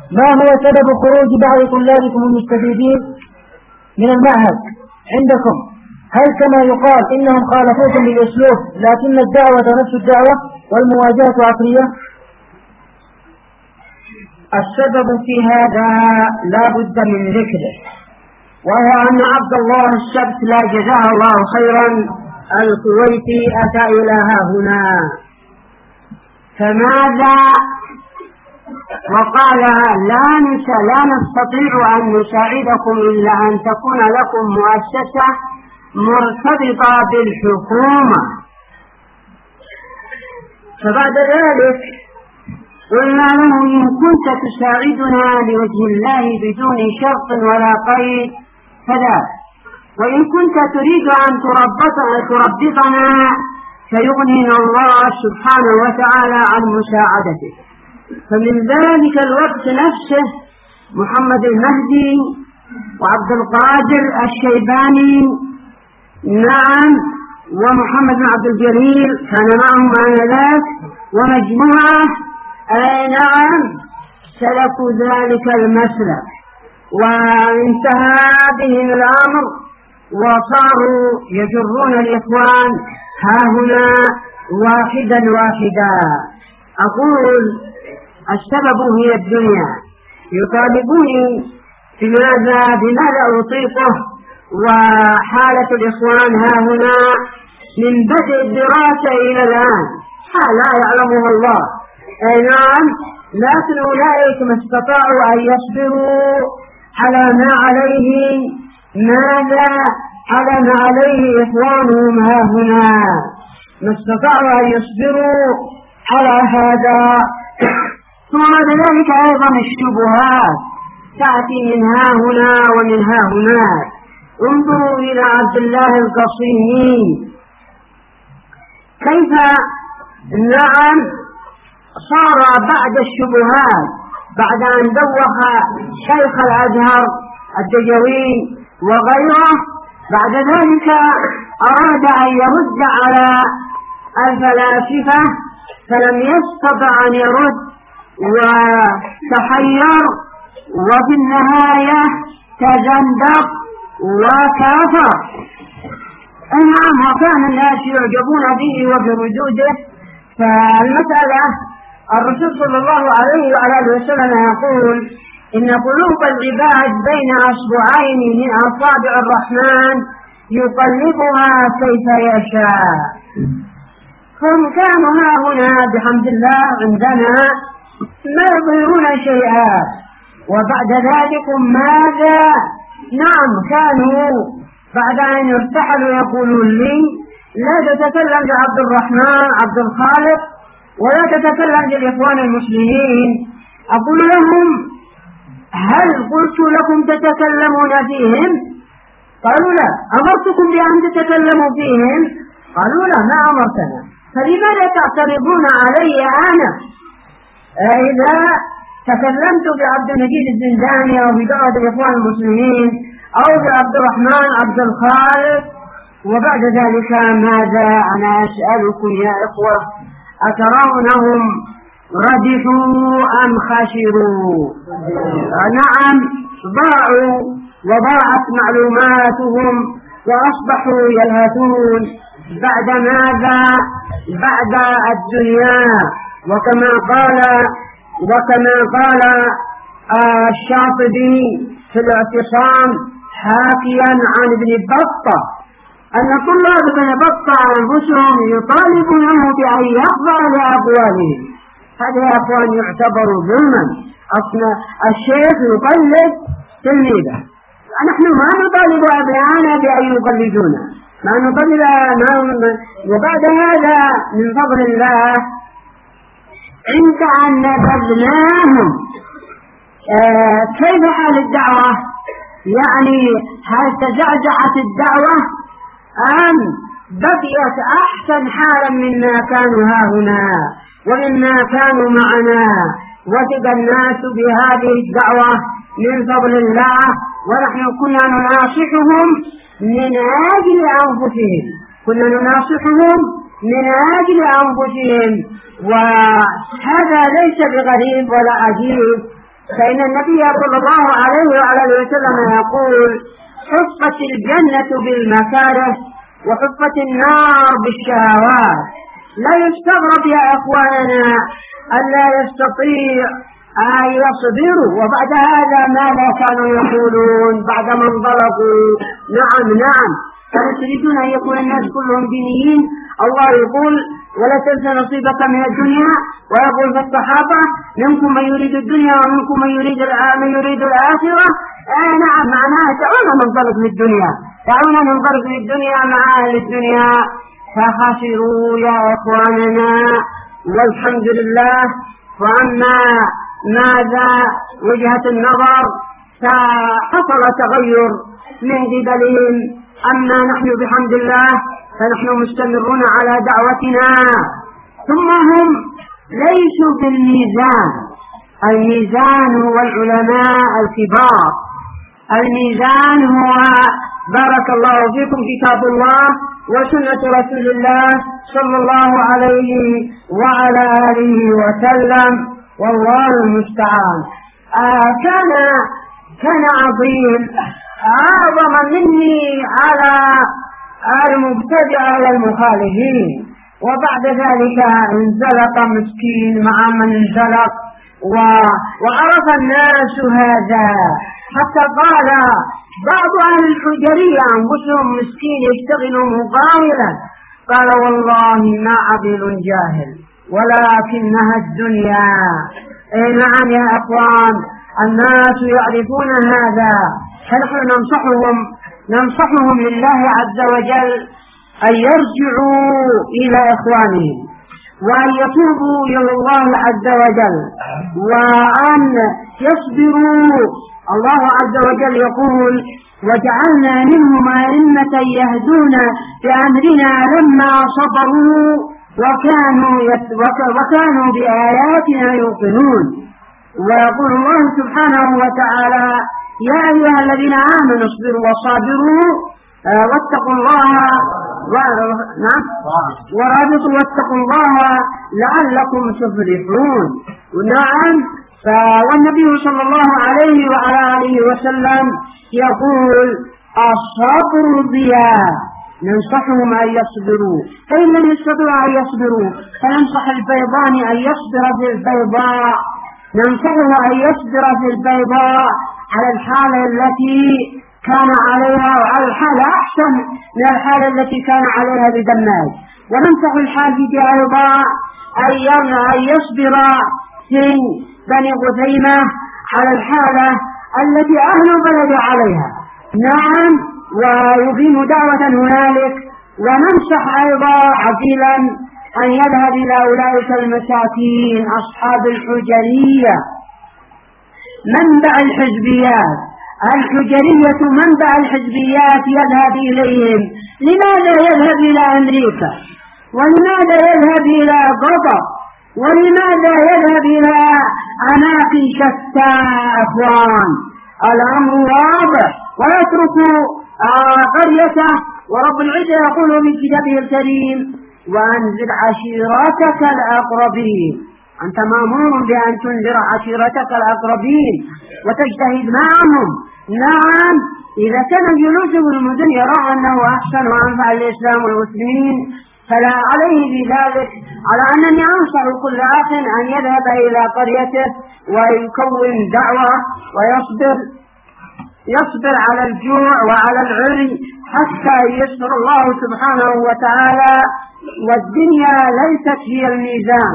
ما هو سبب خروج بعض طلابكم المستفيدين من المعهد عندكم؟ هل كما يقال إنهم خالفوكم بالأسلوب لكن الدعوة نفس الدعوة والمواجهة عقلية؟ السبب في هذا لا بد من ذكره، وهو أن عبد الله السبت لا جزاه الله خيرا الكويتي أتى إلى هنا فماذا وقال لا نستطيع أن نساعدكم إلا أن تكون لكم مؤسسة مرتبطة بالحكومة. فبعد ذلك قلنا له إن كنت تساعدنا لوجه الله بدون شرط ولا قيد فلا، وإن كنت تريد أن تربطنا فيغنينا الله سبحانه وتعالى عن مساعدتك. فمن ذلك الوقت نفسه محمد المهدي وعبد القادر الشيباني نعم ومحمد بن عبد الجليل كان معهم آنذاك ومجموعة نعم سلكوا ذلك المسلك وانتهى بهم الأمر وصاروا يجرون الإخوان ها هنا واحدا واحدا. أقول السبب هي الدنيا، يطالبوني بماذا أطيقه، وحالة الإخوان ها هنا من بدء الدراسة إلى الآن لا يعلمها الله. نعم لكن أولئك ما استطاعوا أن يصبروا على ما عليه على ما عليه إخوانهم ها هنا، ما استطاعوا أن يصبروا على هذا. ثم بعد ذلك أيضا الشبهات تأتي من ها هنا ومن ها هنا. انظروا إلى عبد الله القصيمي كيف نعم صار بعد الشبهات بعد أن دوخ شيخ الأزهر الدجوي وغيره، بعد ذلك أراد أن يرد على الفلاسفة فلم يستطع أن يرد وتحير وفي النهاية تزندق وكافر. نعم وكان الناس يعجبون به وبردوده. فالمسألة الرسول صلى الله عليه وعلى آله وسلم يقول إن قلوب العباد بين أصبعين من أصابع الرحمن يقلبها كيف يشاء. هم كانوا ها هنا بحمد الله عندنا ما يظهرون شيئا، وبعد ذلك ماذا؟ نعم كانوا بعد أن ارتحلوا يقولون لي لا تتكلم لعبد الرحمن عبد الخالق ولا تتكلم للإخوان المسلمين. أقول لهم هل قلت لكم تتكلمون فيهم؟ قالوا لا. أمرتكم بأن تتكلموا فيهم؟ قالوا لا ما أمرتنا. فلماذا تعترضون علي أنا إذا تكلمت بعبد المجيد الزنداني أو بدعوة الإخوان المسلمين أو بعبد الرحمن عبد الخالق؟ وبعد ذلك ماذا؟ أنا أسألكم يا إخوة أترونهم ردفوا أم خسروا؟ نعم ضاعوا وضاعت معلوماتهم وأصبحوا يلهثون بعد ماذا؟ بعد الدنيا. وكما قال الشاطبي في الاعتصام حاكيا عن ابن بطة أن طلاب ابن بطة أنفسهم يطالبونه بأن يخضع لأقوالهم. هذا يا أخوان يعتبر ظلما. أصلا الشيخ يقلد تلميذه، نحن ما نطالب أبنائنا بأن يقلدونا، ما نطالب. وبعد هذا من فضل الله عند أن نبذناهم كيف حال الدعوة؟ يعني هل تزعزعت الدعوة أم بقيت أحسن حالا مما كانوا ها هنا ومما كانوا معنا؟ وثق الناس بهذه الدعوة من فضل الله، ونحن كنا نناصحهم من أجل أنفسهم، وهذا ليس بغريب ولا عجيب. فإن النبي صلى الله عليه وعلى آله وسلم يقول حفت الجنة بالمكاره وحفت النار بالشهوات. لا يستغرب يا إخواننا ألا يستطيع أن يصبروا. وبعد هذا ماذا كانوا يقولون بعدما انضربوا؟ نعم كانوا يريدون أن يكون الناس كلهم دينيين. الله يقول ولا تنسى نصيبك من الدنيا، ويقول في الصحابة منكم من يريد الدنيا ومنكم من يريد الآخرة. نعم معناها دعونا ننطلق للدنيا، دعونا ننطلق للدنيا مع أهل الدنيا. فخسروا يا إخواننا والحمد لله. وأما ماذا وجهة النظر فحصل تغير من قبلهم. أما نحن بحمد الله فنحن مستمرون على دعوتنا. ثم هم ليسوا بالميزان. الميزان هو العلماء الكبار. الميزان هو بارك الله فيكم كتاب الله وسنة رسول الله صلى الله عليه وعلى آله وسلم، والله المستعان. كان عظيم أعظم مني على المبتدع على المخالفين. وبعد ذلك انزلق مسكين مع من انزلق وعرف الناس هذا، حتى قال بعض أهل الحجرية أنفسهم مسكين يشتغل مقاولا، قال والله ما عبيل جاهل ولكنها الدنيا. نعم يا أخوان الناس يعرفون هذا، فنحن ننصحهم لله عز وجل أن يرجعوا إلى إخوانهم وأن يتوبوا إلى الله عز وجل وأن يصبروا. الله عز وجل يقول وجعلنا منهم أئمة يهدون بأمرنا لما صبروا وكانوا بآياتنا يوقنون. ويقول الله سبحانه وتعالى يا أيها الذين آمنوا اصبروا وصابروا واتقوا الله ورابطوا واتقوا الله لعلكم تفلحون. نعم. والنبي صلى الله عليه وعلى آله وسلم يقول الصبر ضياء. ننصحهم أن يصبروا، فإن لم يستطيعوا أن يصبروا فننصح البيضان أن يصبر في البيضاء. ننصحه أن يصبر في البيضاء على الحالة التي كان عليها وعلى الحالة أحسن من الحالة التي كان عليها بدماج. وننصح الحاجج أيضا أن يصبر في بني غثيمة على الحالة التي أهل البلد عليها. نعم. ويقيم دعوة هنالك. وننصح أيضا عجيلا أن يذهب إلى أولئك المساكين أصحاب الحجرية منبع الحزبيات. الحجرية منبع الحزبيات يذهب إليهم. لماذا يذهب إلى أمريكا؟ ولماذا يذهب إلى قطر؟ ولماذا يذهب إلى أماكن شتى؟ أخوان الأمر واضح. ويترك قريته. ورب العزة يقول في كتابه الكريم وأنذر عشيرتك الأقربين. أنت مأمور بأن تنذر عشيرتك الأقربين وتجتهد معهم. نعم. إذا كان الجلوس في المدن يرى أنه أحسن وأنفع الإسلام والمسلمين فلا عليه بذلك، على أنني أنصح كل أخ أن يذهب إلى قريته ويكون دعوة ويصبر على الجوع وعلى العري حتى يسر الله سبحانه وتعالى. والدنيا ليست هي الميزان.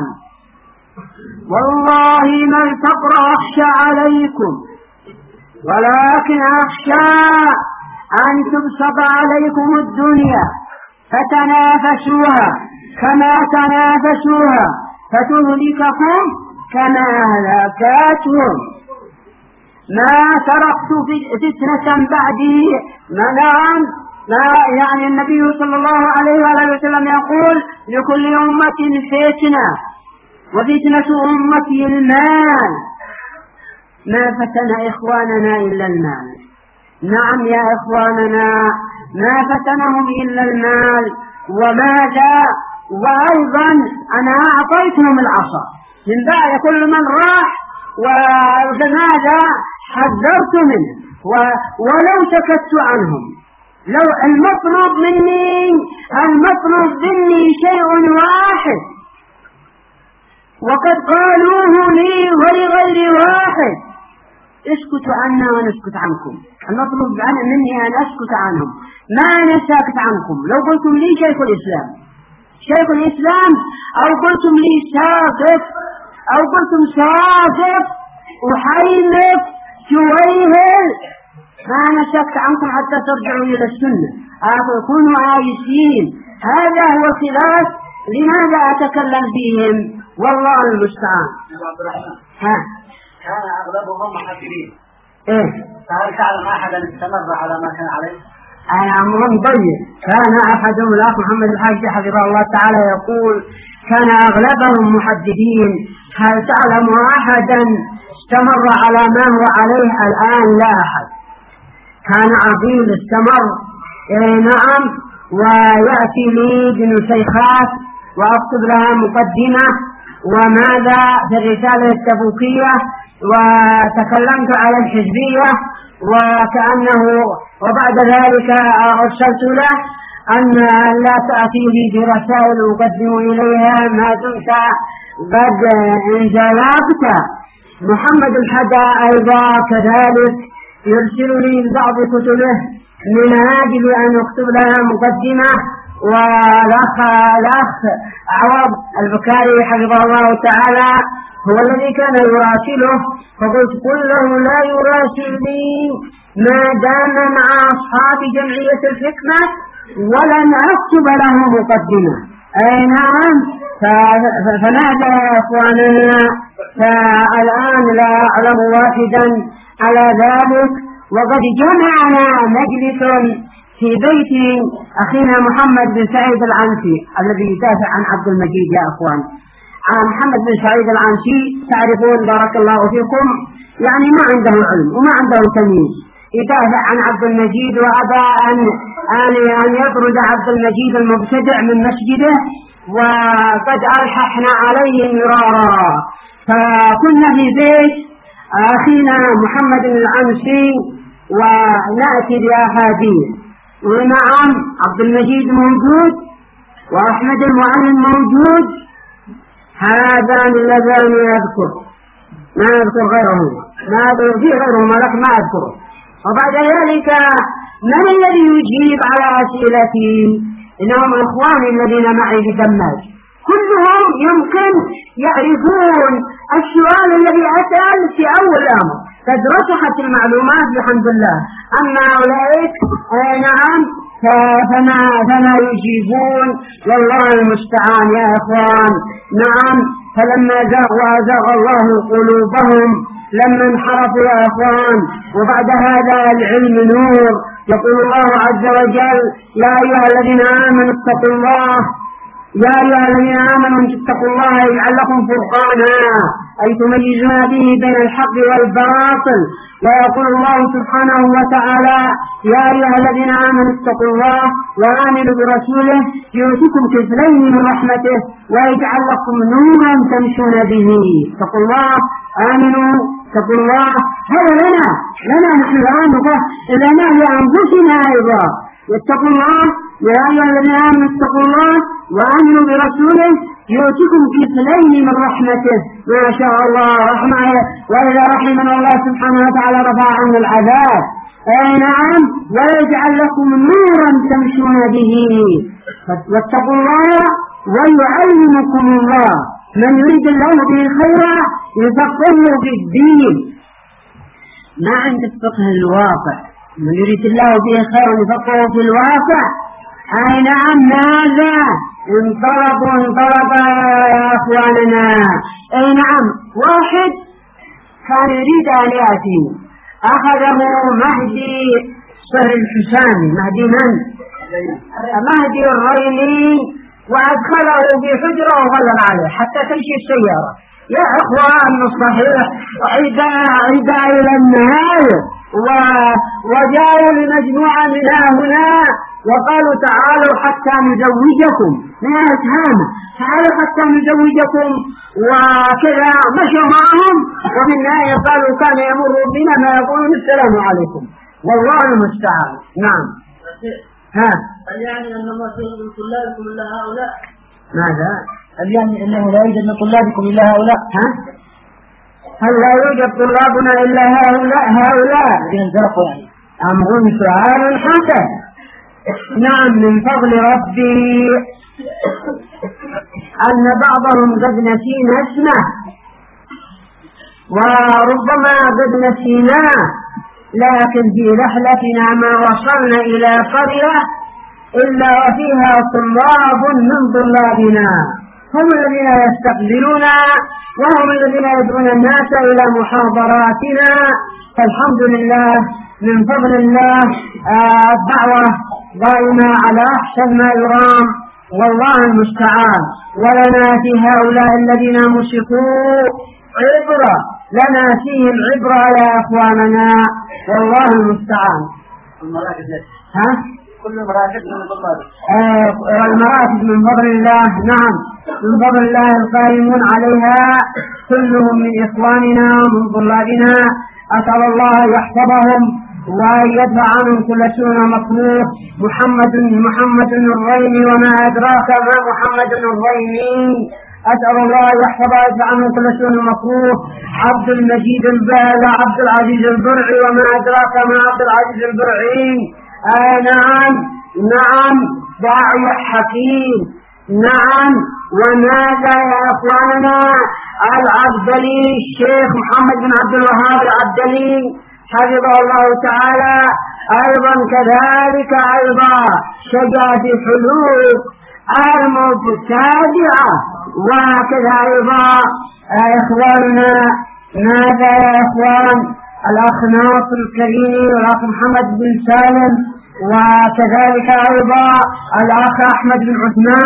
والله ما الفقر أخشى عليكم ولكن أخشى أن تبسط عليكم الدنيا فتنافسوها كما تنافسوها فتهلككم كما أهلكتهم. ما تركت فتنة بعدي. يعني النبي صلى الله عليه وسلم يقول لكل أمة فتنة وفتنة أمتي المال. ما فتن إخواننا إلا المال. نعم يا إخواننا ما فتنهم إلا المال. وماذا؟ وأيضا أنا أعطيتهم العصا من بعد كل من راح وماذا حذرت منه ولو سكت عنهم. لو المطلوب مني شيء واحد، وقد قالوه لي ولغير واحد: اسكتوا عنا ونسكت عنكم. المطلوب مني أن أسكت عنهم، ما أنا ساكت عنكم. لو قلتم لي شيخ الإسلام أو قلتم لي ساقف أو قلتم ساقف وحيلف شويهل، ما أنا ساكت عنكم حتى ترجعوا إلى السنة. كونوا عايشين. هذا هو الخلاف. لماذا أتكلم فيهم؟ والله المستعان. كان أغلبهم محافظين. فهل تعلم أحدا استمر على ما كان عليه؟ أمر طيب. كان أحدهم الأخ محمد الحاج حفظه الله تعالى يقول: كان أغلبهم محددين. هل تعلم أحدا استمر على ما هو عليه الآن؟ لا أحد. كان عظيم استمر. نعم. ويأتي لي بنسيخات وأكتب لها مقدمة وماذا في الرسالة التبوكية، وتكلمت على الحزبية وكأنه، وبعد ذلك أرسلت له أن لا تأتي لي برسائل أقدم إليها ما دمت قد انزلقت. محمد الحدا أيضا كذلك يرسل لي بعض كتبه من أجل أن أكتب لها مقدمة. والأخ عوض البكاري حفظه الله تعالى هو الذي كان يراسله، فقلت قل له لا يراسلني ما دام مع أصحاب جمعية الحكمة ولن أكتب له مقدمة. أي نعم. فماذا يا أخواننا؟ فالآن لا أعلم واحدا على ذلك. وقد جمعنا مجلس في بيت أخينا محمد بن سعيد العنسي الذي يدافع عن عبد المجيد. يا أخوان، محمد بن سعيد العنسي تعرفون بارك الله فيكم يعني ما عنده علم وما عنده تمييز، يدافع عن عبد المجيد وأبى أن يطرد عبد المجيد المبتدع من مسجده، وقد ألححنا عليه مرارا. فكنا في بيت أخينا محمد العنسي ونأتي بأحاديث، ونعم عبد المجيد موجود وأحمد المعلم موجود. هذان اللذان يذكر، ما أذكر غيره، ما أذكر في غيرهم ولكن ما أذكره. وبعد ذلك من الذي يجيب على أسئلتي؟ إنهم إخواني الذين معي في دماج، كلهم يمكن يعرفون السؤال الذي أسأل في أول الأمر، قد رسحت المعلومات بحمد الله. أما أولئك نعم فما يجيبون، والله المستعان يا إخوان. نعم. فلما زاغ الله قلوبهم لما انحرفوا يا إخوان. وبعد هذا العلم نور. يقول الله عز وجل: يا أيها الذين آمنوا اتقوا الله، يا أيها الذين آمنوا اتقوا الله يجعل لكم فرقانا أي تميزون به بين الحق والباطل. ويقول الله سبحانه وتعالى: يا أيها الذين آمنوا اتقوا الله وآمنوا برسوله يؤتكم كفلين من رحمته ويجعل لكم نورا تمشون به. اتقوا الله، آمنوا، اتقوا الله. هذا لنا نحن الآن، لنا لأنفسنا أيضا. اتقوا الله، يا أيها الذين آمنوا اتقوا الله وآمنوا برسوله يؤتكم كفلين من رحمته. ما شاء الله رحمه، وإذا رحمنا الله سبحانه وتعالى رفع عنا العذاب. أي نعم. ويجعل لكم نورا تمشون به. واتقوا الله ويعلمكم الله. من يريد الله به خيرا يفقهه في الدين. ما عند الفقه الواقع. من يريد الله به خيرا يفقهه في الواقع. أي نعم. ماذا انطلب يا أخواننا. أي نعم. واحد كان يريد أن يأتي، أخذه مهدي صهر الحسامي. مهدي من؟ مهدي الريني، وأدخله في حجرة وغلق عليه حتى تمشي السيارة. يا أخوان الصحيح عدا إلى النهاية. وجاءوا لمجموعة من هنا وقالوا: تعالوا حتى نزوجكم. من التهامة، تعالوا حتى نزوجكم وكذا، مشوا معهم وفي النهاية قالوا كان يمر بنا ما يقولون السلام عليكم، والله المستعان. نعم. ها هل يعني أن الله سيجد من طلابكم إلا هؤلاء؟ ماذا؟ هل يعني أنه لا يوجد من طلابكم إلا هؤلاء؟ ها؟ هل لا يوجد طلابنا إلا هؤلاء؟ ينزلقوا يعني. أمر سؤال حسن. نعم، من فضل ربي أن بعضهم قد نسينا اسمه وربما قد نسيناه، لكن في رحلتنا ما وصلنا إلى قرية إلا وفيها طلاب من طلابنا، هم الذين يستقبلونا وهم الذين يدعون الناس إلى محاضراتنا. فالحمد لله من فضل الله الدعوة ضائمة على أحسن ما يرام، والله المستعان. ولنا في هؤلاء الذين مسكوا عبرة، لنا فيهم عبرة يا أخواننا، والله المستعان. ها؟ كل مراكز من طلابك. المراكز من فضل الله، نعم من فضل الله القائمون عليها كلهم من إخواننا ومن طلابنا، أسأل الله يحفظهم وأن يدفع عنهم كل سوء مكروه. محمد الريمي، وما أدراك ما محمد الريمي، أسأل الله يحفظه ويدفع عنهم كل سوء مكروه. عبد المجيد البالع، عبد العزيز البرعي، وما أدراك ما عبد العزيز البرعي. نعم نعم، داعي حكيم. نعم، وماذا يا أخواننا؟ العبدلي، الشيخ محمد بن عبد الوهاب العبدلي حفظه الله تعالى، أيضا كذلك أيضا شجع في حلول المبتدعة، وكذا أيضا إخواننا. ماذا يا إخوان؟ الأخ ناصر الكريمي والأخ محمد بن سالم، وكذلك أيضا الأخ أحمد بن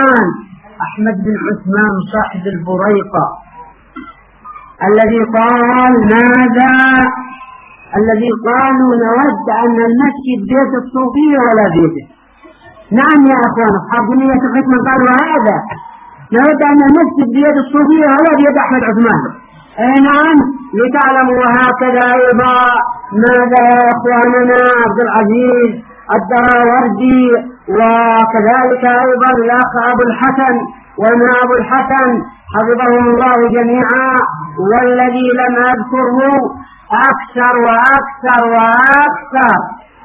عثمان صاحب البريقة الذي قال ماذا؟ الذي قالوا نود أن المسجد بيت الصوفية ولا بيته. نعم يا أخوان، أصحاب بنية الحكمة قالوا هذا، نود أن المسجد بيت الصوفية ولا بيت أحمد عثمان. نعم، لتعلموا. وهكذا أيضا ماذا يا أخواننا؟ عبد العزيز الدراوردي، وكذلك أيضا الأخ أبو الحسن وما أبو الحسن حفظهم الله جميعا، والذي لم أذكره أكثر وأكثر وأكثر.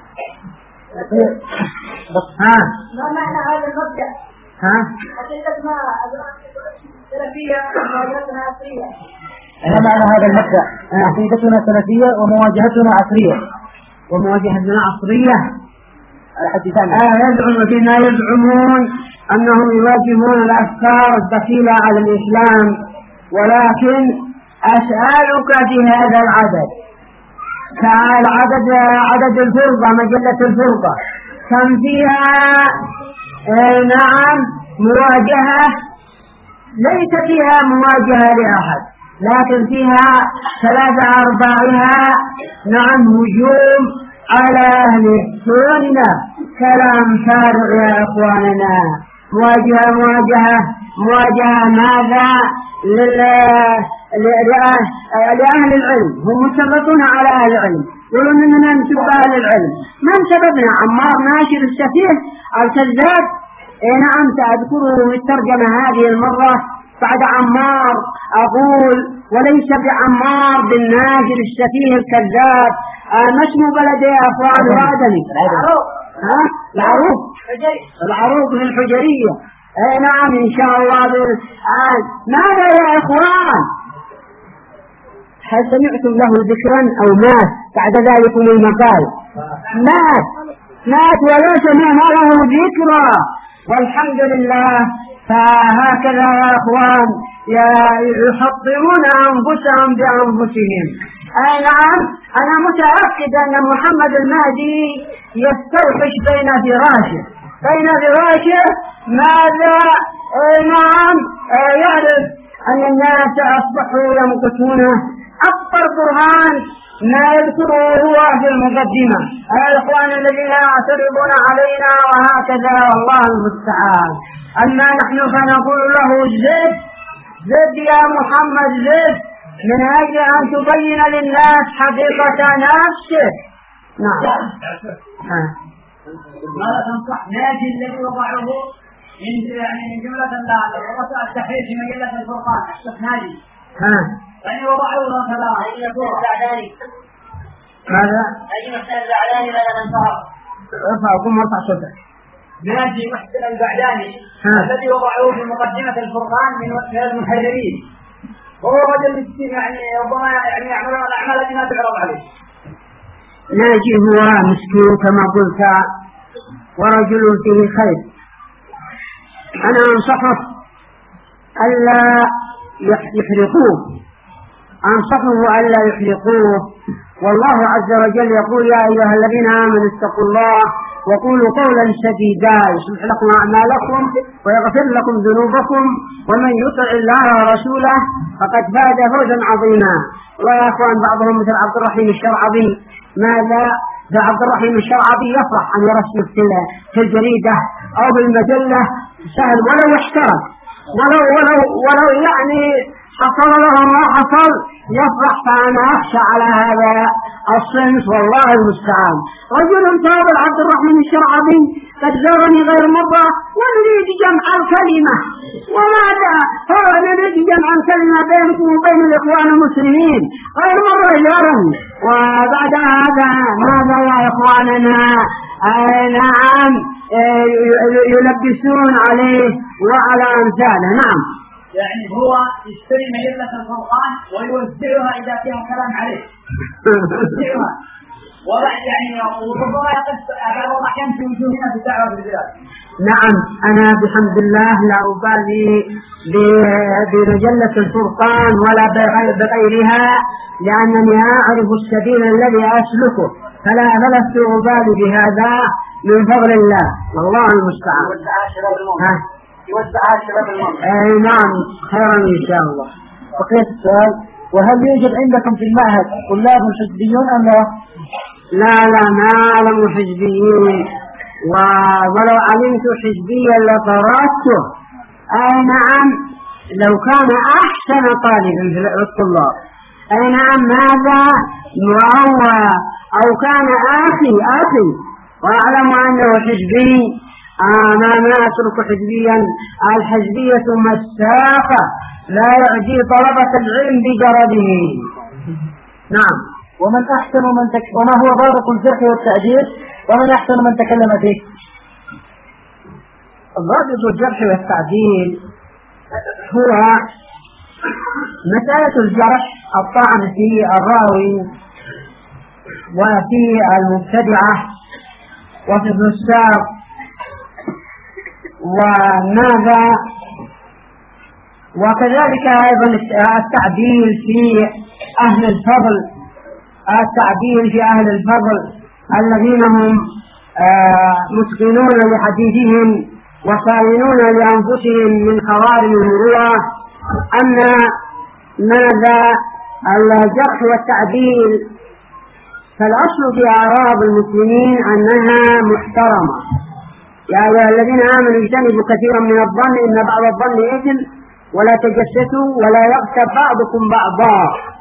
ما معنى هذا المبدأ؟ حقيقتنا سلفية ومواجهتنا عصرية. ما معنى هذا المبدأ؟ عقيدتنا سلفية ومواجهتنا عصرية. ومواجهتنا عصرية الذين يزعمون أنهم يواجهون الأفكار الدخيلة على الإسلام. ولكن أسألك في هذا العدد، عدد الفرقة، مجلة الفرقة كم فيها؟ نعم مواجهة، ليس فيها مواجهة لأحد، لكن فيها 3/4 نعم هجوم على أهل السنة. كلام فارغ يا إخواننا. مواجهة ماذا؟ لأهل العلم، هم مسلطون على أهل العلم، يقولون إننا نسب أهل العلم. من سببنا؟ عمار ناشر السفيه الكذاب. نعم سأذكره في الترجمة هذه المرة بعد عمار، أقول وليس بعمار بن ناجر السفيه الكذاب. ما اسم بلده يا أخوان؟ وادني العروق في الحجرية. نعم إن شاء الله. ماذا يا إخوان؟ هل سمعتم له ذكرا أو مات بعد ذلك المقال؟ مات ولا سمعنا له ذكرا، والحمد لله. فهكذا يا أخوان يحطمون أنفسهم بأنفسهم. نعم أنا متأكد أن محمد المهدي يستوحش بين فراشه ماذا؟ نعم يعرف أن الناس أصبحوا يمقتونه. أكبر برهان ما يذكره هو في المقدمة، الإخوان الذين يعترضون علينا وهكذا، والله المستعان. أما نحن فنقول له زد زد يا محمد زد، من أجل أن تبين للناس حقيقة نفسك. نعم. ماذا تنصح ناجي الذي وضعه من جملة التحريف في مجلة الفرقان الشيخ ناجي الذي وضعه مثلا ماذا؟ أي محسن الزعلاني ماذا تنصح؟ ارفعكم وارفع صوتك. ناجي محسن الزعلاني الذي وضعه في مقدمة الفرقان من المحررين، وهو رجل يعني ربما يعمل الأعمال التي لا تعرض عليه. ناجي هو مسكين كما قلت ورجل فيه خير. أنا أنصحه ألا يحرقوه، أنصحه ألا يحرقوه. والله عز وجل يقول يا أيها الذين آمنوا اتقوا الله وقولوا قولا سديدا يصلح لكم أعمالكم ويغفر لكم ذنوبكم ومن يطع الله ورسوله فقد فاز فوزا عظيما. والله يا أخوان بعضهم مثل عبد الرحيم الشرعبي، ماذا عبد الرحيم الشرعبي يفرح أن يرسل في الجريدة أو بالمجلة سهل ولو يحترم ولو يعني حصل له ما حصل يفرح. فأنا أخشى على هذا الصنف والله المستعان. رجل تابع عبد الرحمن الشرعبي قد زارني غير مرة ونريد جمع الكلمة، وماذا هو نريد جمع الكلمة بينكم وبين الإخوان المسلمين غير مرة زارني. وبعد هذا ماذا يا إخواننا؟ نعم يلبسون عليه وعلى أمثاله. نعم يعني هو يشتري مجلة الفرقان ويوزعها إذا فيها كلام عليه يوزعها وبعد يعني وربما يمشي وجوهنا في الدعوة بالبلاد. نعم أنا بحمد الله لا أبالي بمجلة الفرقان ولا بغيرها، لأنني أعرف السبيل الذي أسلكه، فلا لست أبالي بهذا من فضل الله والله المستعان. يوزعها شباب المنطقة. أي نعم خيرا إن شاء الله. بقيت السؤال: وهل يوجد عندكم في المعهد طلاب حزبيون أم لا؟ لا ما أعلم حزبيين، ولو علمت حزبيا لطردته. أي نعم لو كان أحسن طالبا في الطلاب. أي نعم ماذا أو كان أخي وأعلم أنه حزبي ما أترك حزبيا. الحزبية مساقة لا يعجي طلبة العلم بجرده. نعم. وما هو ضابط الجرح والتعديل ومن أحسن من تكلم فيه؟ ضابط الجرح والتعديل هو مسألة الجرح الطعن في الراوي وفي المبتدعة وفي النساق وماذا، وكذلك أيضا التعديل في أهل الفضل، الذين هم متقنون لحديثهم وصائنون لأنفسهم من خوارم المروءة. أما ماذا الجرح والتعديل فالأصل في أعراض المسلمين أنها محترمة. يا أيها الذين آمنوا اجتنبوا كثيرا من الظن إن بعض الظن إثم ولا تجسسوا ولا يغتب بعضكم بعضا.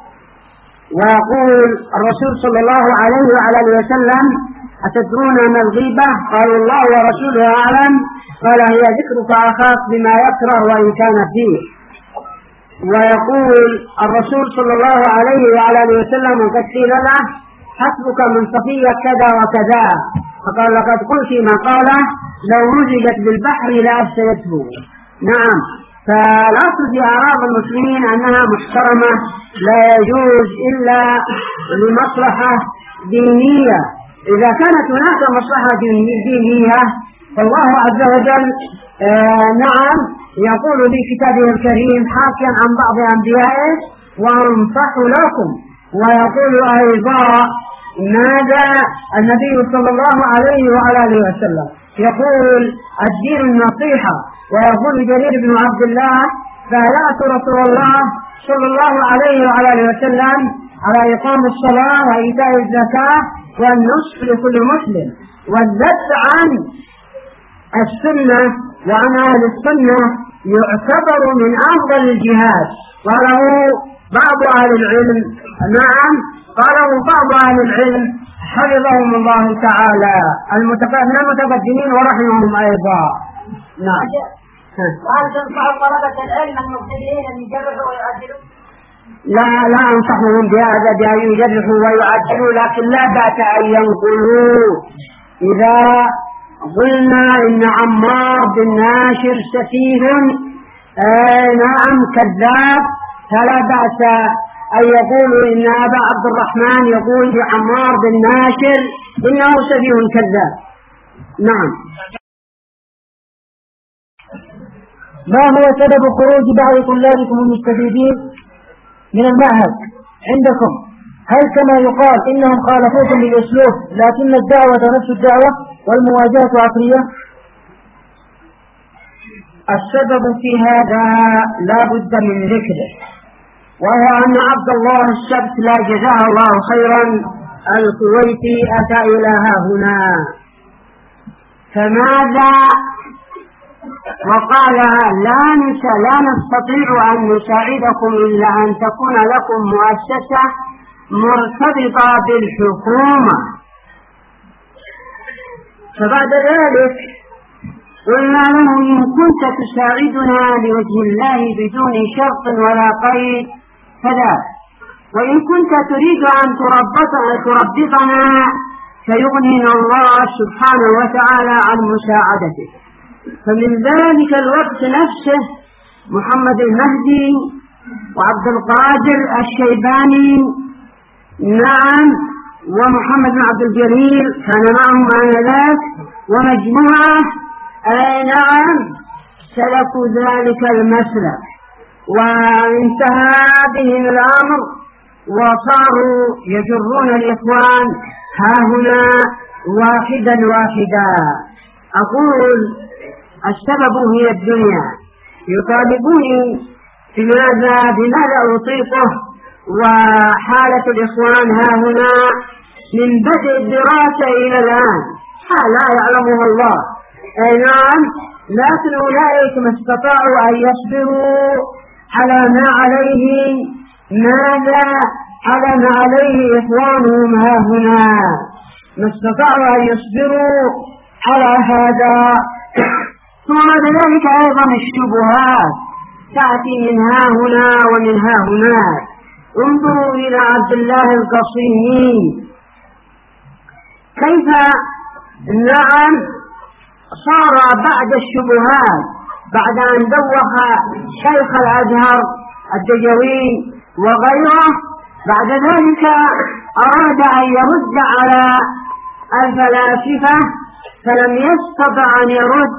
ويقول الرسول صلى الله عليه وعلى اله وسلم: أتدرون ما الغيبة؟ قالوا الله ورسوله أعلم. قال: هي ذكرك أخاك بما يكره وإن كان فيه. ويقول الرسول صلى الله عليه وعلى اله وسلم وقد قيل له: حسبك من صفية كذا وكذا، فقال: لقد قلت ما قاله لو مزجت بالبحر لأفسدته. نعم. فالأصل في أعراض المسلمين أنها محترمة لا يجوز إلا لمصلحة دينية. إذا كانت هناك مصلحة دينية فالله عز وجل نعم يقول في كتابه الكريم حاكيا عن بعض أنبيائه: وأنصح لكم. ويقول أيضا ماذا النبي صلى الله عليه وعلى اله وسلم يقول: الدين النصيحة. ويقول جرير بن عبد الله: بايعت رسول الله صلى الله عليه وعلى اله وسلم على إقام الصلاة وإيتاء الزكاة والنصح لكل مسلم والذب عن السنة وعن أهل السنة يعتبر من أفضل الجهاد. قاله بعض أهل العلم، نعم قاله بعض أهل العلم حفظهم الله تعالى من المتقدمين ورحمهم أيضا. نعم. وهل تنصح طلبة العلم المبتدئين أن يجرحوا ويعدلوا؟ لا أنصحهم بهذا بأن يجرحوا ويعدلوا، لكن لا بأس أن ينقلوا. إذا قلنا إن عمار بن ناشر سفيه نعم كذاب، فلا بأس أن يقولوا إن أبا عبد الرحمن يقول في عمار بن ناشر إنه سفيه كذاب. نعم. ما هو سبب خروج بعض طلابكم المستفيدين من المعهد عندكم؟ هل كما يقال إنهم خالفوكم بالأسلوب لكن الدعوة نفس الدعوة والمواجهة عقلية؟ السبب في هذا لا بد من ذكره، وهو أن عبد الله السبت لا جزاه الله خيرا الكويتي أتى إلى هنا فماذا وقال لا نستطيع أن نساعدكم إلا أن تكون لكم مؤسسة مرتبطة بالحكومة. فبعد ذلك قلنا له إن كنت تساعدنا لوجه الله بدون شرط ولا قيد فلا، وإن كنت تريد أن تربطنا فيغنينا الله سبحانه وتعالى عن مساعدتك. فمن ذلك الوقت نفسه محمد المهدي وعبد القادر الشيباني نعم ومحمد بن عبد الجليل كان معهم آنذاك ومجموعة نعم سلكوا ذلك المسلك وانتهى بهم الأمر وصاروا يجرون الإخوان ها هنا واحدا واحدا. أقول السبب هي الدنيا، يطالبوني بماذا أطيقه، وحالة الإخوان ها هنا من بدء الدراسة إلى الآن لا يعلمها الله. نعم، لكن أولئك ما استطاعوا أن يصبروا على ما عليه على ما عليه إخوانهم ها هنا، ما استطاعوا أن يصبروا على هذا. ثم ذلك أيضا الشبهات تأتي من ها هنا ومن ها هناك. انظروا إلى عبد الله القصيمي كيف نعم صار بعد الشبهات بعد أن دوخ شيخ الأزهر الدجوي وغيره، بعد ذلك أراد أن يرد على الفلاسفة فلم يستطع أن يرد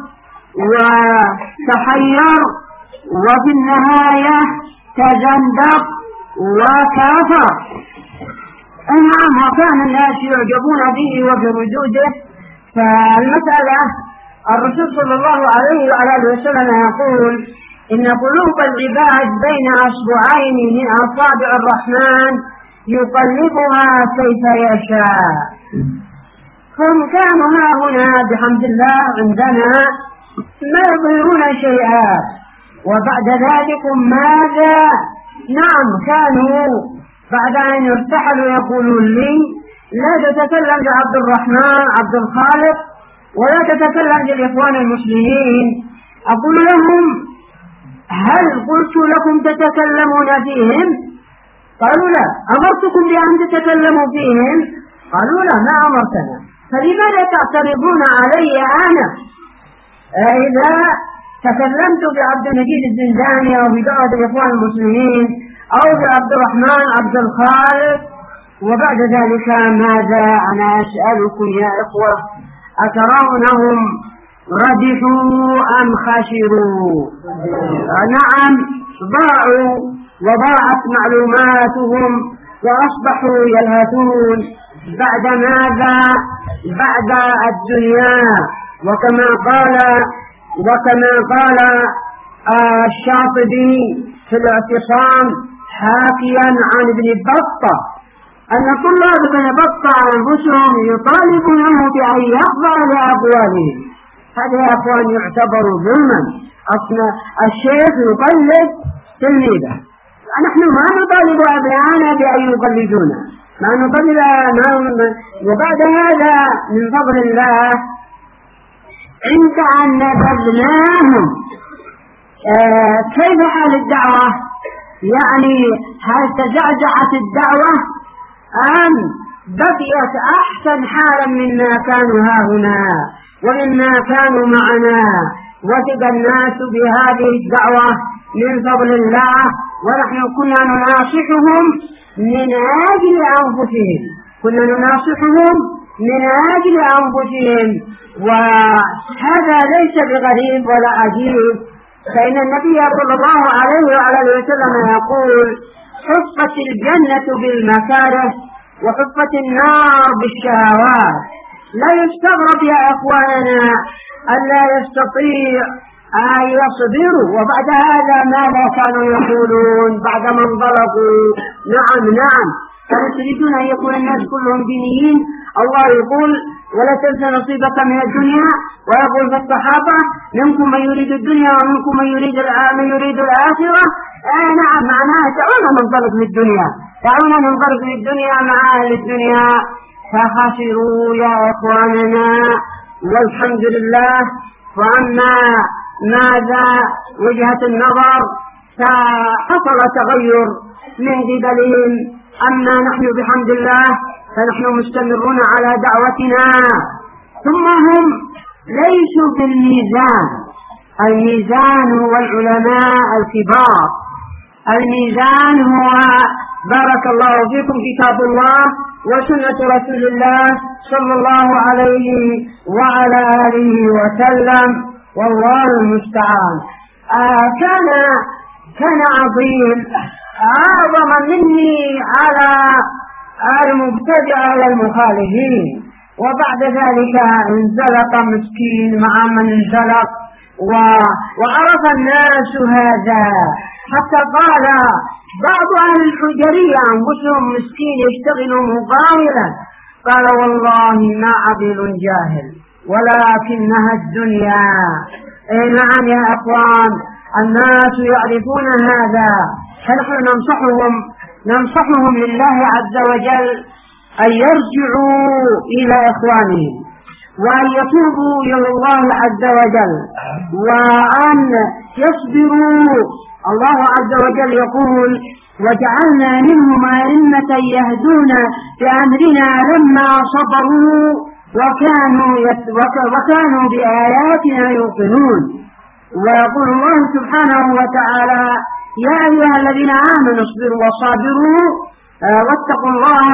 وتحير وفي النهاية تزندق وكافر. نعم، وكان الناس يعجبون به وبردوده. فالمسألة الرسول صلى الله عليه وعلى اله وسلم يقول إن قلوب العباد بين أصبعين من أصابع الرحمن يقلبها كيف يشاء. هم كانوا ها هنا بحمد الله عندنا ما يظهرون شيئا، وبعد ذلك ماذا؟ نعم، كانوا بعد أن ارتحلوا يقولون لي لا تتكلم لعبد الرحمن عبد الخالق ولا تتكلم للإخوان المسلمين. أقول لهم هل قلت لكم تتكلمون فيهم؟ قالوا لا. أمرتكم بأن تتكلموا فيهم؟ قالوا لا، ما أمرتنا. فلماذا تعترضون علي أنا إذا تكلمت بعبد المجيد الزنداني أو بدعوة الإخوان المسلمين أو بعبد الرحمن عبد الخالق؟ وبعد ذلك ماذا؟ أنا أسألكم يا إخوة، أترونهم ردحوا أم خسروا؟ نعم، ضاعوا وضاعت معلوماتهم وأصبحوا يلهثون بعد ماذا؟ بعد الدنيا. وكما قال الشاطبي في الاعتصام حاكيا عن ابن بطة أن طلاب ابن بطة أنفسهم يطالبونه بأن يخضع لأقوالهم. هذا يا أخوان يعتبر ظلما. أصلا الشيخ يقلد تلميذه، نحن ما نطالب أبنائنا بأن يقلدونا، ما نطالب. وبعد هذا من فضل الله عند أن نبذناهم كيف حال الدعوة؟ يعني هل تزعزعت الدعوة أم بقيت أحسن حالا مما كانوا هاهنا ومما كانوا معنا؟ وثق الناس بهذه الدعوة من فضل الله، ونحن كنا نناصحهم من أجل أنفسهم، كنا نناصحهم من أجل أنفسهم. وهذا ليس بغريب ولا عجيب، فإن النبي صلى الله عليه وعلى اله وسلم يقول: حفت الجنة بالمكاره وحفت النار بالشهوات. لا يستغرب يا أخواننا ألا يستطيع أن يصبروا. وبعد هذا ماذا كانوا يقولون بعدما انطلقوا؟ نعم كانوا يريدون أن يكون الناس كلهم دينيين. الله يقول: ولا تنسى نصيبك من الدنيا. ويقول في الصحابة: منكم من يريد الدنيا ومنكم من يريد الآخرة. نعم، معناها دعونا ننطلق للدنيا، دعونا ننطلق للدنيا مع أهل الدنيا. فخسروا يا أخواننا، والحمد لله. وأما ماذا وجهة النظر فحصل تغير من قبلهم، أما نحن بحمد الله فنحن مستمرون على دعوتنا. ثم هم ليسوا بالميزان، الميزان هو العلماء الكبار، الميزان هو بارك الله فيكم كتاب الله وسنة رسول الله صلى الله عليه وعلى آله وسلم، والله المستعان. كان عظيم أعظم مني على المبتدع والمخالفين. وبعد ذلك انزلق مسكين مع من انزلق، وعرف الناس هذا، حتى قال بعض أهل الحجرية أنفسهم مسكين يشتغل مقاولا، قال: والله ما عبد جاهل ولكنها الدنيا. نعم يا أخوان، الناس يعرفون هذا، فنحن ننصحهم لله عز وجل أن يرجعوا إلى إخوانهم وأن يتوبوا إلى الله عز وجل وأن يصبروا. الله عز وجل يقول: وجعلنا منهم أئمة يهدون بأمرنا لما صبروا وكانوا بآياتنا يوقنون. ويقول الله سبحانه وتعالى: يا أيها الذين آمنوا اصبروا وصابروا واتقوا الله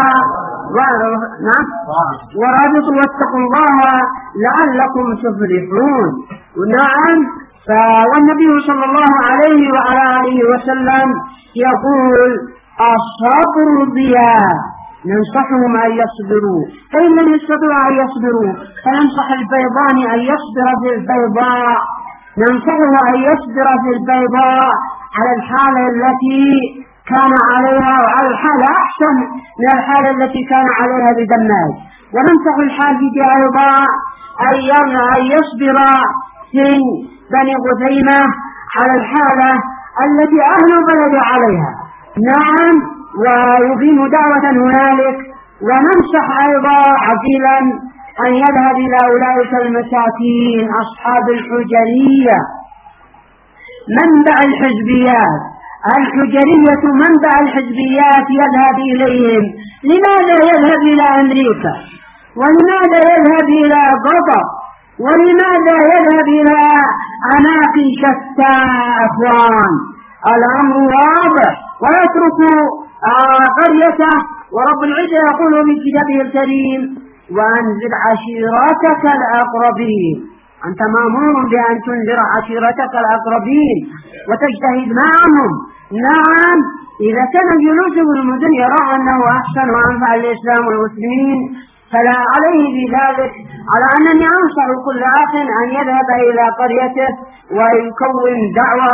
ورابطوا واتقوا الله لعلكم تفلحون. نعم. والنبي صلى الله عليه وعلى آله وسلم يقول: الصبر ضياء. ننصحهم أن يصبروا، فإن لم يستطيعوا أن يصبروا فننصح البيضان أن يصبر في البيضاء، ننصحه أن يصبر في البيضاء على الحالة التي كان عليها، وعلى الحالة أحسن من الحالة التي كان عليها بدماج. وننصح الحاجج أيضا أن يصبر في بني غثيمة على الحالة التي أهل البلد عليها. نعم، ويقيم دعوة هنالك. وننصح أيضا عجيلا أن يذهب إلى أولئك المساكين أصحاب الحجرية، منبع الحزبيات. الحجرية منبع الحزبيات، يذهب إليهم. لماذا يذهب إلى أمريكا؟ ولماذا يذهب إلى قطر؟ ولماذا يذهب إلى أماكن شتى؟ أخوان، الأمر واضح. ويترك قريته. ورب العزة يقول في كتابه الكريم: وأنذر عشيرتك الأقربين. أنت مأمور بأن تنذر عشيرتك الأقربين وتجتهد معهم. نعم، إذا كان الجلوس في المدن يرى أنه أحسن وأنفع الإسلام والمسلمين فلا عليه بذلك، على أنني أنصح كل أخ أن يذهب إلى قريته ويكون دعوة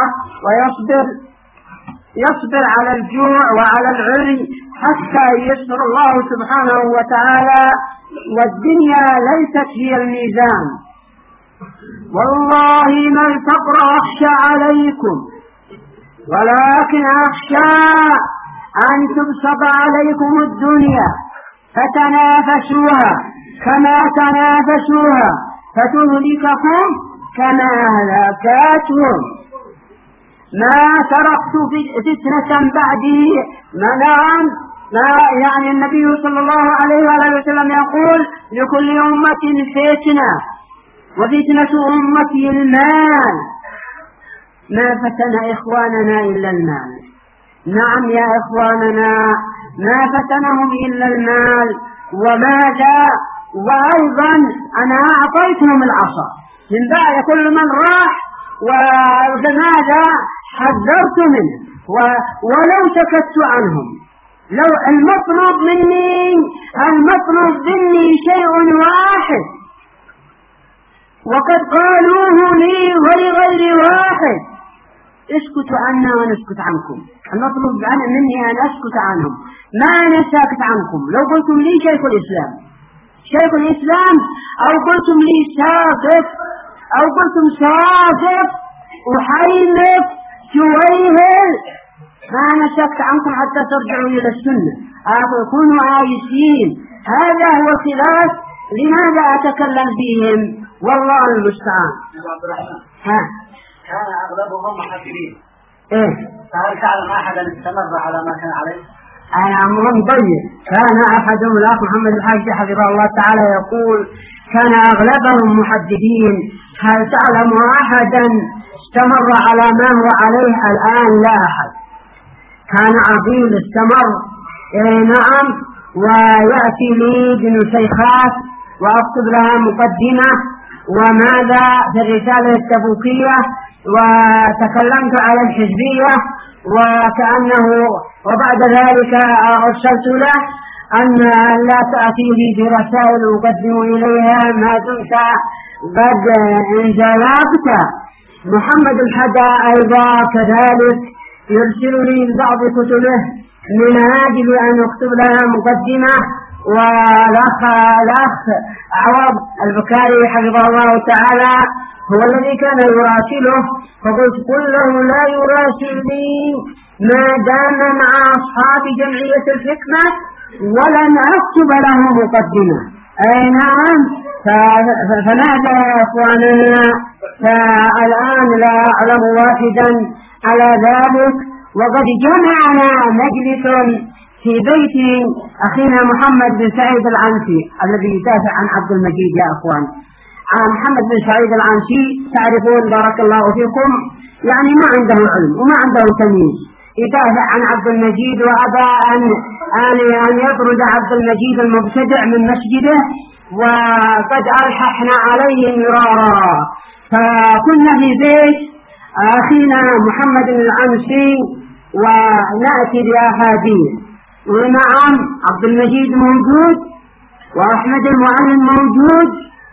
ويصبر على الجوع وعلى العري حتى يسر الله سبحانه وتعالى. والدنيا ليست هي الميزان، والله ما الفقر أخشى عليكم ولكن أخشى أن تبسط عليكم الدنيا فتنافسوها كما تنافسوها فتهلككم كما هلكتهم. ما تركت فتنة بعدي ما يعني النبي صلى الله عليه وآله وسلم يقول لكل أمة فتنة وفتنة أمتي المال. ما فتن إخواننا إلا المال. نعم يا إخواننا ما فتنهم إلا المال. وماذا؟ وأيضا أنا أعطيتهم العصا من بعد كل من راح وماذا حذرت منه ولو سكت عنهم. لو المطلوب مني شيء واحد وقد قالوه لي ولغير واحد: اسكتوا عنا ونسكت عنكم. المطلوب مني أن أسكت عنهم، ما أنا ساكت عنكم. لو قلتم لي شيخ الإسلام أو قلتم لي ساقف أو قلتم ساقف وحيلف جويهل، ما أنا ساكت عنكم حتى ترجعوا إلى السنة. كونوا عايشين. هذا هو الخلاف. لماذا أتكلم فيهم؟ والله المستعان. كان أغلبهم محافظين. فهل تعلم أحدا استمر على ما كان عليه؟ أمر طيب. كان أحدهم الأخ محمد الحاج حفظه الله تعالى يقول: كان أغلبهم محددين. هل تعلم أحدا استمر على ما هو عليه الآن؟ لا أحد. كان عظيم استمر. نعم. ويأتي لي بنسيخات وأكتب لها مقدمة وماذا في الرسالة التبوكية، وتكلمت على الحزبية وكأنه، وبعد ذلك أرسلت له أن لا تأتي لي برسائل أقدم إليها ما دمت قد انزلقت. محمد الحدا أيضا كذلك يرسل لي بعض كتبه من أجل أن أكتب لها مقدمة. والأخ عوض البكاري حفظه الله تعالى هو الذي كان يراسله، فقلت قل له لا يراسلني ما دام مع أصحاب جمعية الحكمة ولن أكتب له مقدمة. أي نعم. فماذا يا أخواننا؟ فالآن لا أعلم واحدا على ذلك. وقد جمعنا مجلس في بيت أخينا محمد بن سعيد العنسي الذي يدافع عن عبد المجيد. يا أخوان، محمد بن سعيد العنسي تعرفون بارك الله فيكم يعني ما عنده علم وما عنده تمييز، يدافع عن عبد المجيد وأبى أن يطرد عبد المجيد المبتدع من مسجده، وقد ألححنا عليه مرارا. فكنا في بيت أخينا محمد بن العنسي ونأتي بأحاديث. ونعم عبد المجيد موجود وأحمد المعلم موجود.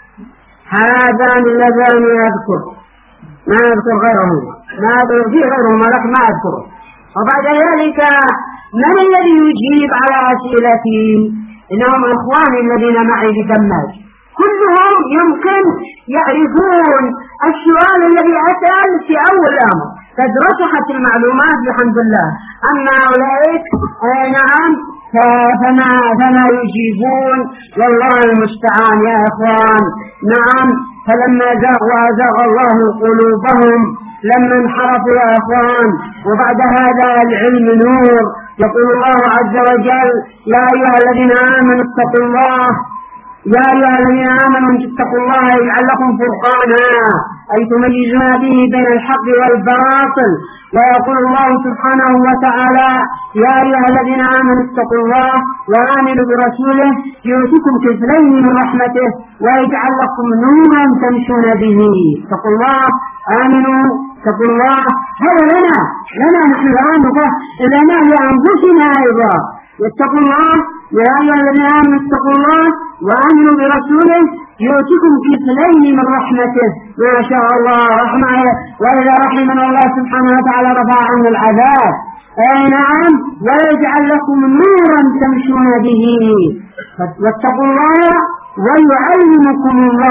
هذان اللذان يذكر، ما يذكر غيرهم، ما يذكر فيه غيرهم ولكن ما أذكره. وبعد ذلك من الذي يجيب على أسئلتي؟ إنهم إخواني الذين معي بدماج، كلهم يمكن يعرفون السؤال الذي أسأل في أول الأمر، قد رسحت المعلومات بحمد الله. أما أولئك نعم فما يجيبون، والله المستعان يا إخوان. نعم. فلما زاغ الله قلوبهم لما انحرفوا يا إخوان. وبعد هذا العلم نور. يقول الله عز وجل: يا أيها الذين آمنوا اتقوا الله، يا أيها الذين آمنوا اتقوا الله يجعل لكم فرقانا أي تميزون به بين الحق والباطل. ويقول الله سبحانه وتعالى: يا أيها الذين آمنوا اتقوا الله وآمنوا برسوله يؤتكم كفلين من رحمته ويجعل لكم نورا تمشون به. اتقوا الله، آمنوا، اتقوا الله. هذا لنا نحن الآن لنا لأنفسنا أيضا. اتقوا الله، يا أيها الذين آمنوا اتقوا الله وآمنوا برسوله يؤتكم كفلين من رحمته. ما شاء الله رحمة، وإذا رحمنا الله سبحانه وتعالى رفع عنا العذاب. أي نعم. ويجعل لكم نورا تمشون به. واتقوا الله ويعلمكم الله.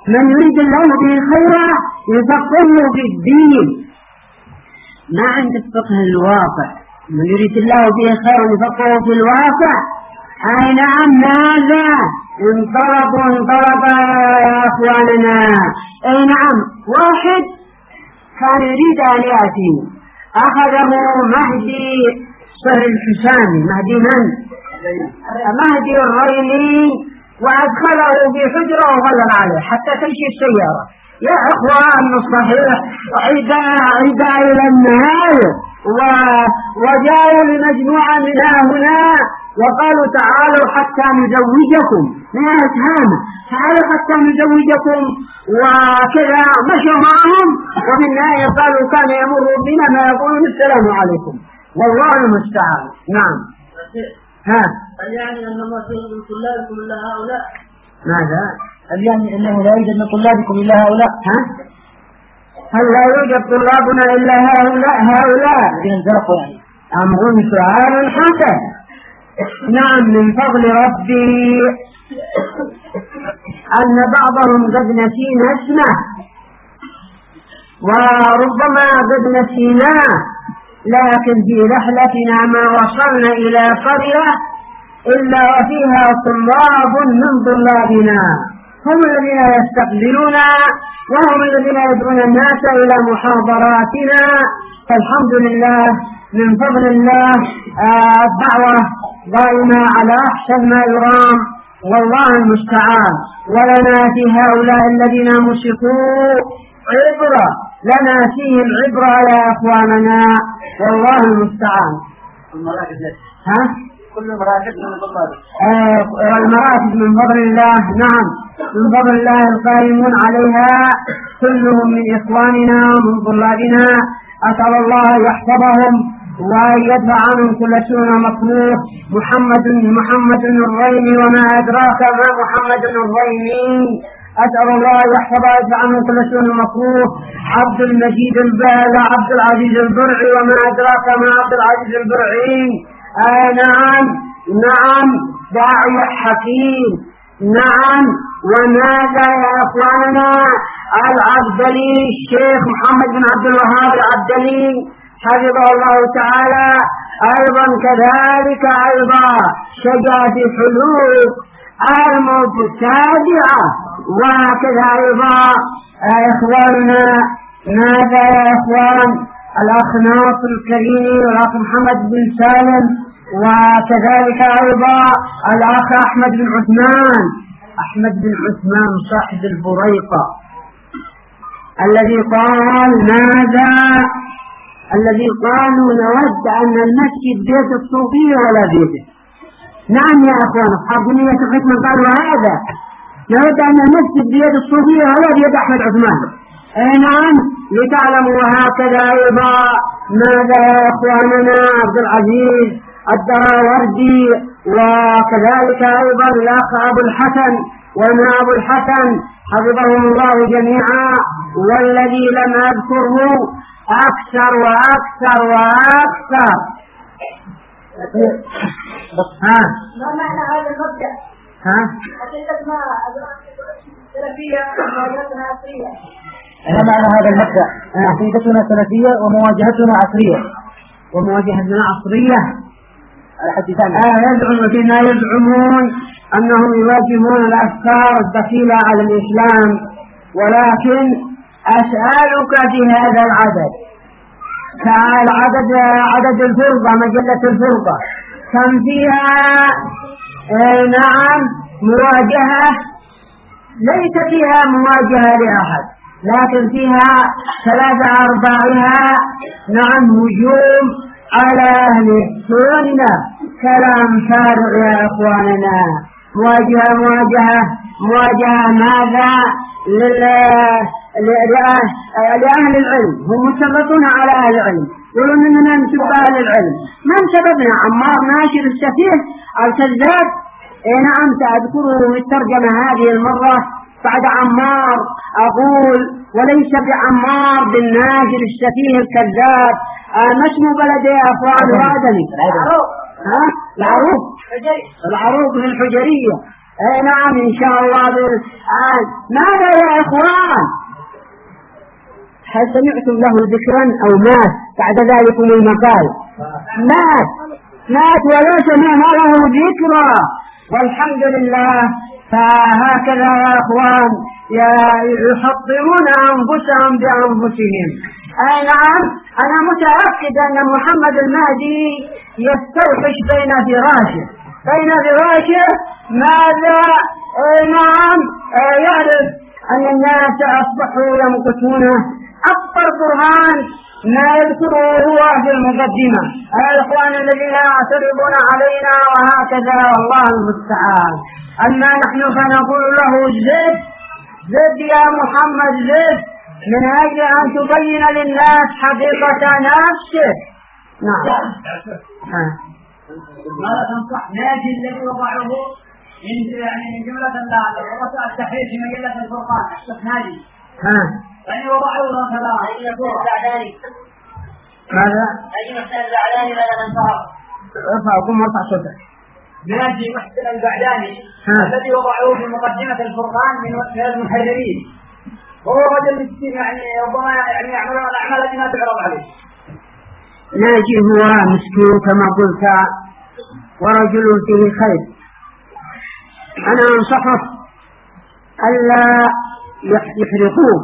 من يريد الله به خيرا يفقهه في الدين. ما عند الفقه الواقع. من يريد الله به خيرا يفقهه في الواقع. أي نعم. ماذا انطلق يا أخواننا. أي نعم. واحد كان يريد أن يأتي أخذه مهدي صهر الحساني. مهدي من؟ مهدي الريمي، وأدخله في حجرة وغلق عليه حتى تمشي السيارة. يا إخوان الصحيح عدا إلى النهاية. وجاءوا لمجموعة من هنا وقالوا تعالوا حتى نزوجكم. ما هامة تعالوا حتى نزوجكم، وكذا مشوا معهم، وفي النهاية قالوا كان يمر بنا ما يقولون السلام عليكم. والله المستعان. نعم. ها هل يعني أن الله يوجد من طلابكم إلا هؤلاء؟ ماذا؟ هل يعني أنه لا يوجد من طلابكم إلا هؤلاء؟ ها؟ هل لا يوجد طلابنا إلا هؤلاء؟ يعني أمر سؤال حسن. نعم. من فضل ربي أن بعضهم قد نسينا اسمه، وربما قد نسيناه، لكن في رحلتنا ما وصلنا إلى قرية إلا وفيها طلاب من طلابنا، هم الذين يستقبلون وهم الذين يدعون الناس إلى محاضراتنا. فالحمد لله من فضل الله الدعوة قائمة على أحسن ما يرام، والله المستعان. ولنا في هؤلاء الذين مسكوا عبرة، لنا فيهم عبرة يا أخواننا، والله المستعان. ها؟ كل المراكز من الله. المراكز من فضل الله. نعم، من فضل الله القائمون عليها كلهم من إخواننا من طلابنا. أسأل الله يحفظهم وأن يدفع عنهم كل سوء مكروه. محمد الريمي، وما أدراك ما محمد الريمي. أسأل الله يحفظ ويدفع عنهم كل سوء مكروه. عبد المجيد عبد العزيز البرعي، وما أدراك ما عبد العزيز البرعي. نعم نعم. داعي حكيم. نعم. وماذا يا أخواننا؟ العبدلي، الشيخ محمد بن عبد الوهاب العبدلي حفظه الله تعالى، أيضا كذلك أيضا شجع في حلول المبتدعة، وكذا أيضا إخواننا. ماذا يا إخوان؟ الأخ ناصر الكريم، والأخ محمد بن سالم، وكذلك أيضا الأخ أحمد بن عثمان صاحب البريقة، الذي قال ماذا؟ الذي قالوا نود أن المسجد بيت الصوفية ولا بيته. نعم يا أخوان أصحاب بنية الختم قالوا هذا، نود أن المسجد بيد الصوفية ولا بيد أحمد عثمان. نعم، لتعلموا. وهكذا أيضا ماذا يا أخواننا؟ عبد العزيز الدراوردي، وكذلك أيضا الأخ أبو الحسن وما أبو الحسن حفظهم الله جميعا. والذي لم أذكره أكثر وأكثر وأكثر. ما معنى هذا المبدأ؟ حقيقتنا سلفية ومواجهتنا عصرية. ما معنى هذا المبدأ؟ عقيدتنا سلفية ومواجهتنا عصرية. ومواجهتنا عصرية على حد ثاني. يزعمون أنهم يواجهون الأفكار الدخيلة على الإسلام، ولكن أسألك في هذا العدد، عدد الفرقة، مجلة الفرقة كم فيها؟ نعم مواجهة، ليس فيها مواجهة لأحد، لكن فيها 3/4 نعم هجوم على أهل السنة. كلام فارغ يا إخواننا. مواجهة ماذا؟ لأهل العلم، هم مسبطون على أهل العلم، يقولون إننا نسب أهل العلم. من سببنا؟ عمار ناشر السفيه الكذاب. نعم سأذكره بالترجمة هذه المرة بعد عمار، أقول وليس بعمار بالناشر السفيه الكذاب. ما اسم بلد يا أخوان؟ وادني العروق في الحجرية. نعم إن شاء الله ماذا يا إخوان؟ هل سمعتم له ذكرا أو مات بعد ذلكم المقال؟ مات ولا سمعنا له ذكرا، والحمد لله. فهكذا يا إخوان يحطمون أنفسهم بأنفسهم. نعم أنا متأكد أن محمد المهدي يستوحش بين فراشه ماذا نعم يعرف أن الناس أصبحوا يمقتونه. أكبر برهان ما يذكره هو في المقدمة الإخوان الذين يعترضون علينا وهكذا، والله المستعان. أما نحن فنقول له زد يا محمد زد، من أجل أن تبين للناس حقيقة نفسك. نعم. ماذا تنصح ناجي الذي وضعه من جملة الرؤساء التحرير في مجلة الفرقان الشيخ ناجي يعني وضعه مثلا أي يكون الزعلاني ماذا؟ أي محسن الزعلاني ماذا ننصحه؟ ارفع صوتك. ناجي محسن الزعلاني الذي وضعه في مقدمة الفرقان من المحررين، هو رجل يعني ربما يعمل الأعمال التي ما تعرض عليه. ناجي هو مسكين كما قلت ورجل فيه خير. أنا أنصحه ألا يحرقوه،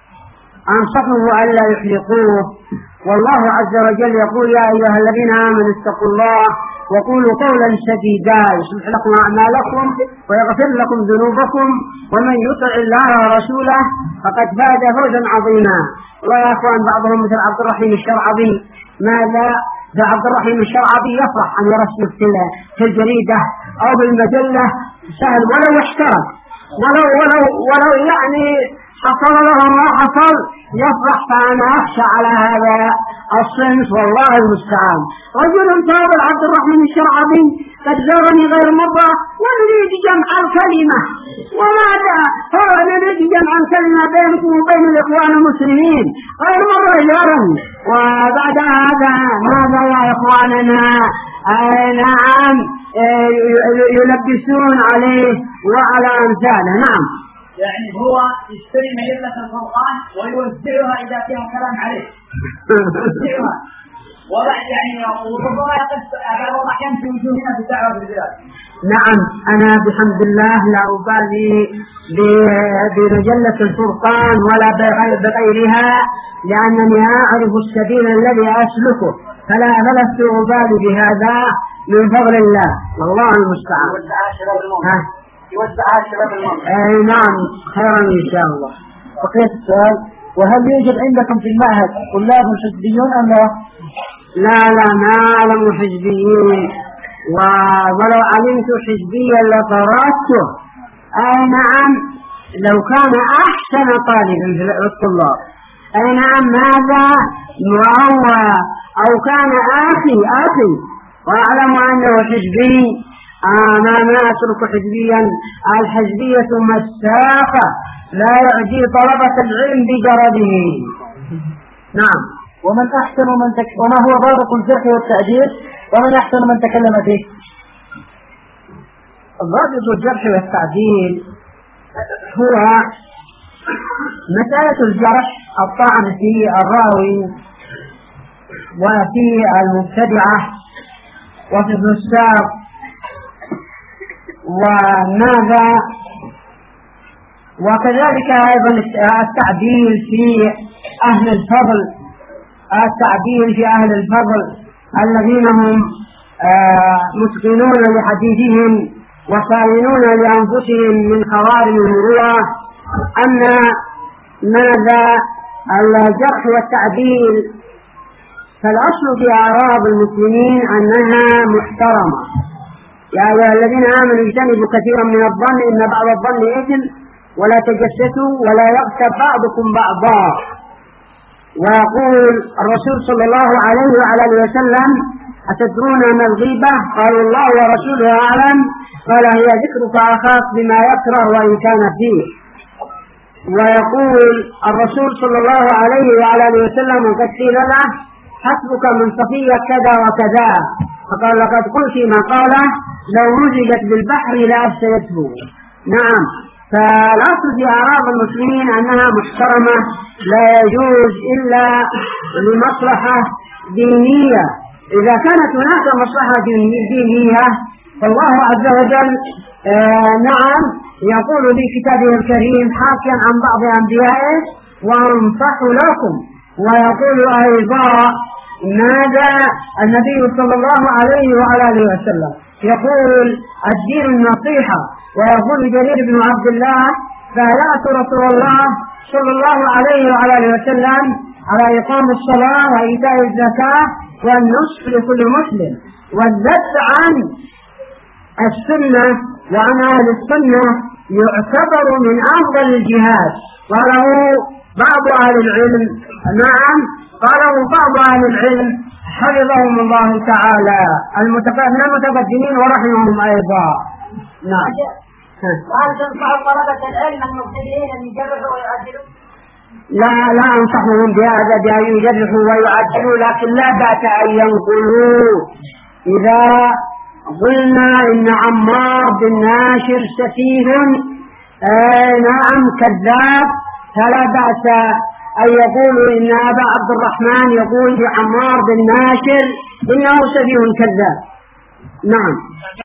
والله عز وجل يقول يا أيها الذين آمنوا اتقوا الله وقولوا قولا سديدا يصلح لكم أعمالكم ويغفر لكم ذنوبكم ومن يطع الله ورسوله فقد فاز فوزا عظيما. ويا أخوان بعضهم مثل عبد الرحيم الشرعبي، ماذا عبد الرحيم الشرعبي يفرح أن يرسل في الجريدة أو بالمجلة سهل ولو يحترق ولو يعني حصل له ما حصل يفرح. فأنا أخشى على هذا الصنف والله المستعان. رجل فاضل عبد الرحمن الشرعبي قد زارني غير مرة ونريد جمع الكلمة، وماذا هو نريد جمع الكلمة بينكم وبين الإخوان المسلمين غير مرة زارني. وبعد هذا ماذا يا إخواننا؟ نعم يلبسون عليه وعلى أمثاله. نعم يعني هو يشتري مجلة الفرقان ويوزعها إذا فيها كلام عليه يوزعها وبعد يعني وربما يقص في وجوهنا في دعوة البلاد. نعم أنا بحمد الله لا أبالي بمجلة الفرقان ولا بغيرها، لأنني أعرف السبيل الذي أسلكه، فلا لست أبالي بهذا من فضل الله والله المستعان. يوزعها شباب المنطقة. نعم خيرا إن شاء الله. بقيت السؤال، وهل يوجد عندكم في المعهد طلاب حزبيون أم لا؟ لا ما أعلم حزبيين، ولو علمت حزبيا لطردته. نعم لو كان أحسن طالبا في الطلاب. نعم ماذا أو كان أخي وأعلم أنه حزبي. ما أترك حزبيا. الحزبية مساخة لا يعجي طلبة العلم بجرده. نعم. وما هو ضابط الجرح والتعديل ومن أحسن من تكلم فيه؟ ضابط الجرح والتعديل هو مسألة الجرح الطعن في الراوي وفي المبتدعة وفي النساق، وماذا وكذلك أيضا التعديل في أهل الفضل الذين هم متقنون لحديثهم وصائنون لأنفسهم من خوارم المروءة. أما ماذا الجرح والتعديل فالأصل في أعراض المسلمين أنها محترمة. يا أيها الذين آمنوا اجتنبوا كثيرا من الظن إن بعض الظن إثم ولا تجسسوا ولا يغتب بعضكم بعضا. ويقول الرسول صلى الله عليه وعلى آله وسلم أتدرون ما الغيبة؟ قالوا الله ورسوله أعلم. قال هي ذكرك أخاك بما يكره وإن كان فيه. ويقول الرسول صلى الله عليه وعلى آله وسلم وقد قيل له حسبك من صفية كذا وكذا، فقال لقد قلت ما قاله لو مزجت بالبحر لأفسدته. نعم، فالأصل في أعراض المسلمين أنها محترمة، لا يجوز إلا لمصلحة دينية. إذا كانت هناك مصلحة دينية فالله عز وجل نعم يقول في كتابه الكريم حاكيا عن بعض أنبيائه: وأنصح لكم. ويقول أيضا ماذا النبي صلى الله عليه وعلى آله وسلم يقول: الدين النصيحة. ويقول جرير بن عبد الله: فآيات رسول الله صلى الله عليه وعلى آله وسلم على إقام الصلاة وإيتاء الزكاة والنصح لكل مسلم، والذب عن السنة وعن أهل السنة يعتبر من أفضل الجهاد. وله بعض أهل العلم، نعم قاله بعض أهل العلم حفظهم الله تعالى من المتقدمين ورحمهم أيضا. نعم. وهل تنصح طلبة العلم المبتدئين أن يجرحوا ويعدلوا؟ لا أنصحهم بهذا بأن يجرحوا ويعدلوا، لكن لا بأس أن ينقلوا. إذا قلنا إن عمار بن ناشر سفيه نعم كذاب، فلا بأس أن يقولوا إن أبا عبد الرحمن يقول في عمار بن ناشر إنه سفيه كذاب. نعم.